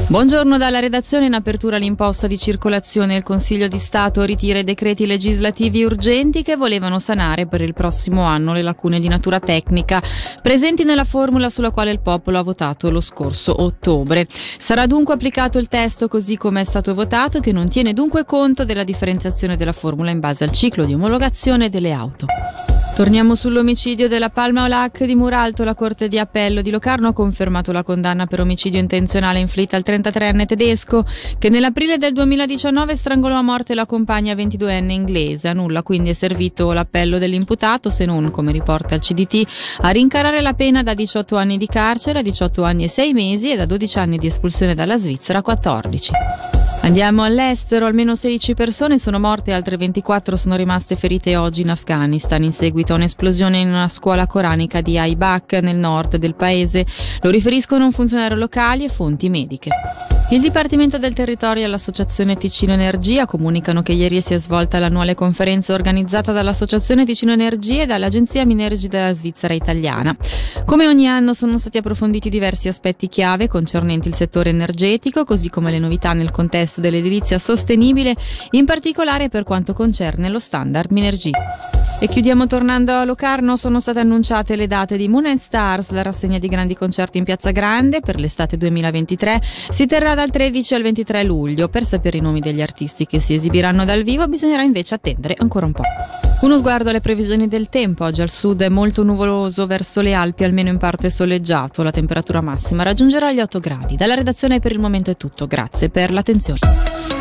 Buongiorno dalla redazione. In apertura l'imposta di circolazione. Il Consiglio di Stato ritira i decreti legislativi urgenti che volevano sanare per il prossimo anno le lacune di natura tecnica presenti nella formula sulla quale il popolo ha votato lo scorso ottobre. Sarà dunque applicato il testo così come è stato votato, che non tiene dunque conto della differenziazione della formula in base al ciclo di omologazione delle auto. Torniamo sull'omicidio della Palma Olac di Muralto. La Corte di Appello di Locarno ha confermato la condanna per omicidio intenzionale inflitta al 33enne tedesco che nell'aprile del 2019 strangolò a morte la compagna 22enne inglese. A nulla quindi è servito l'appello dell'imputato, se non, come riporta il CDT, a rincarare la pena da 18 anni di carcere a 18 anni e 6 mesi e da 12 anni di espulsione dalla Svizzera a 14. Andiamo all'estero. Almeno 16 persone sono morte e altre 24 sono rimaste ferite oggi in Afghanistan in seguito a un'esplosione in una scuola coranica di Aibak nel nord del paese. Lo riferiscono un funzionario locali e fonti mediche. Il Dipartimento del Territorio e l'Associazione Ticino Energia comunicano che ieri si è svolta l'annuale conferenza organizzata dall'Associazione Ticino Energia e dall'Agenzia Minergi della Svizzera Italiana. Come ogni anno sono stati approfonditi diversi aspetti chiave concernenti il settore energetico, così come le novità nel contesto dell'edilizia sostenibile, in particolare per quanto concerne lo standard Minergie. E chiudiamo tornando a Locarno. Sono state annunciate le date di Moon and Stars, la rassegna di grandi concerti in Piazza Grande per l'estate 2023. Si terrà dal 13 al 23 luglio. Per sapere i nomi degli artisti che si esibiranno dal vivo bisognerà invece attendere ancora un po'. Uno sguardo alle previsioni del tempo. Oggi al sud è molto nuvoloso, verso le Alpi almeno in parte soleggiato. La temperatura massima raggiungerà gli 8 gradi. Dalla redazione per il momento è tutto. Grazie per l'attenzione.